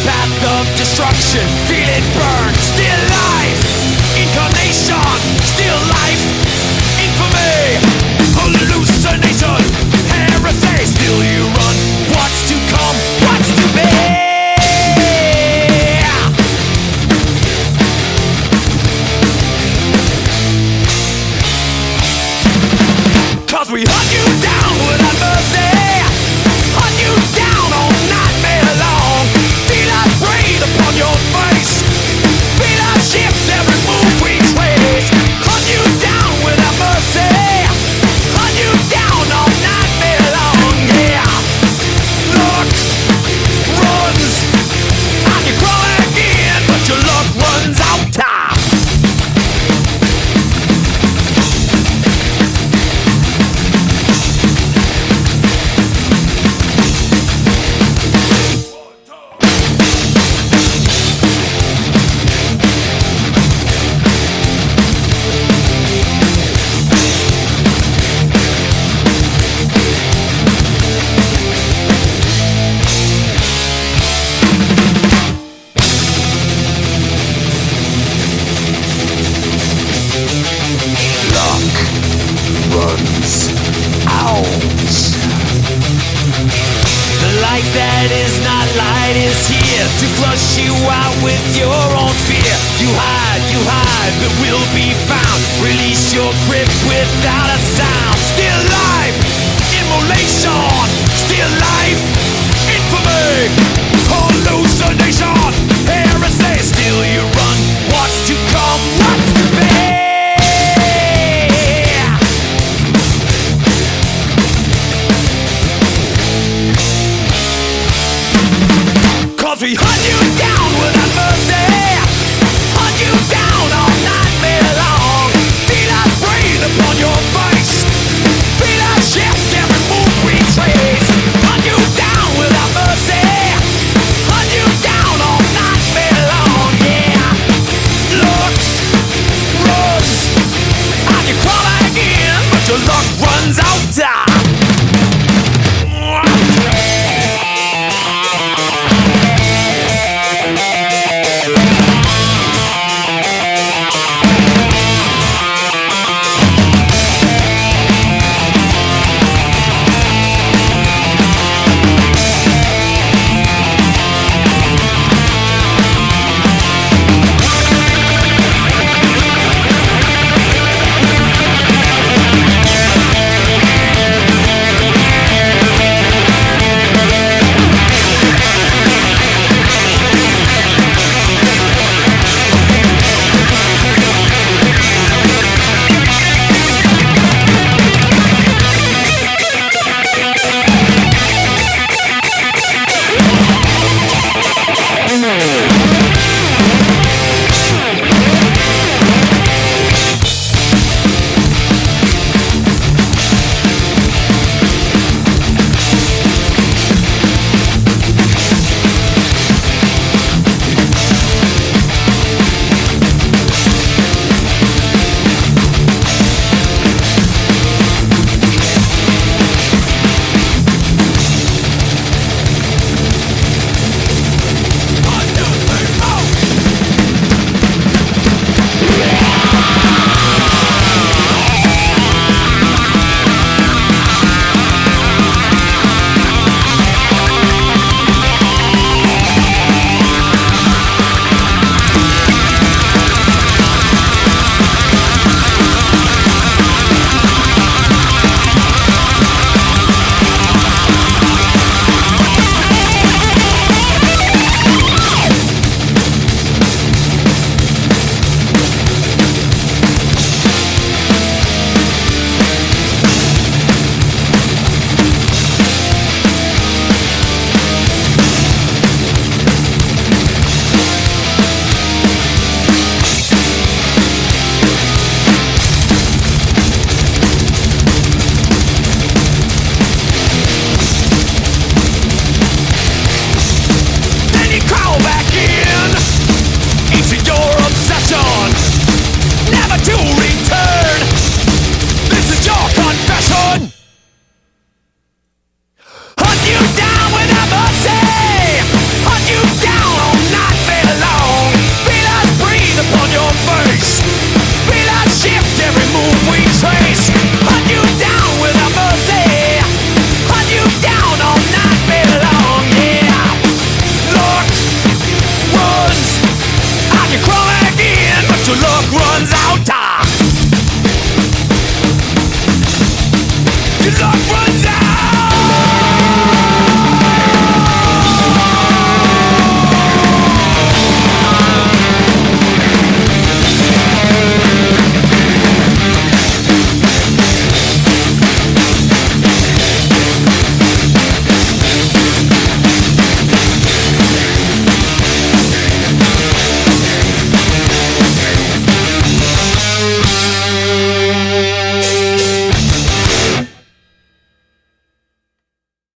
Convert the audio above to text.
path of destruction. Feel it burn. Still life. Incarnation. Still life. Infamy. Hallucination. Heresy. Still you run. What's to come? What's to be? Cause we hunt you down without mercy. Hunt you down all nightmare long. Feel us breathe upon your face. Feel us shift every move we trace. Hunt you down without mercy. Hunt you down all nightmare long. Yeah. Looks, runs, and you crawl again, but your luck runs out time. Runs out. The light that is not light is here to flush you out with your own fear. You hide, but will be found. Release your grip without a sound. Still life, immolation. Still life, infamy. Hallucination, heresy. Still you run. What's to come? What's to be? We hunt you down.